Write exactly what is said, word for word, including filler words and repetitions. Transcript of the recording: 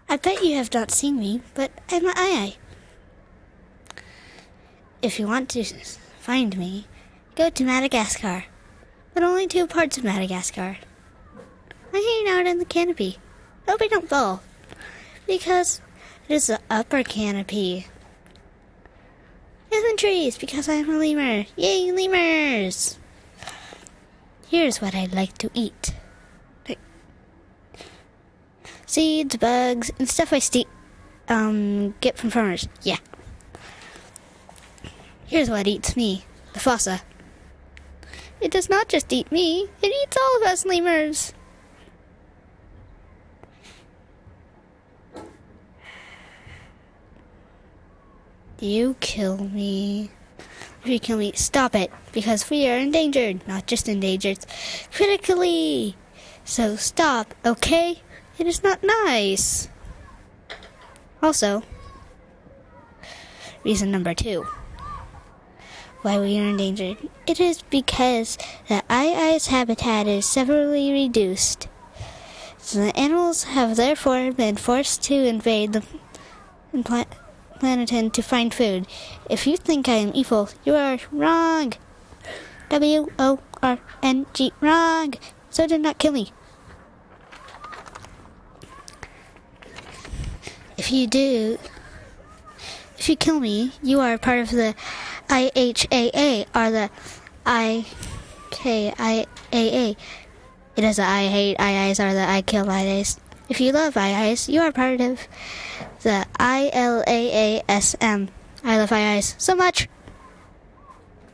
I bet you have not seen me, but I'm Ai. If you want to find me, go to Madagascar, but only two parts of Madagascar. I'm hanging out in the canopy. Hope I don't fall, because it is the upper canopy. In the trees, because I am a lemur. Yay, lemurs! Here's what I'd like to eat. Seeds, bugs, and stuff I ste- um, get from farmers. Yeah. Here's what eats me. The fossa. It does not just eat me. It eats all of us lemurs. You kill me. If you kill me, stop it. Because we are endangered. Not just endangered. Critically. So stop, okay? It is not nice. Also, reason number two. Why we are endangered. It is because the Ai's habitat is severely reduced. So the animals have therefore been forced to invade the pla- planet to find food. If you think I am evil, you are wrong. W O R N G, wrong. So do not kill me. If you do, if you kill me, you are part of the I H A A, or the I K I A A. It is the I hate I Is, or the I kill I Is. If you love I Is, you are part of the I L A A S M. I love I Is so much.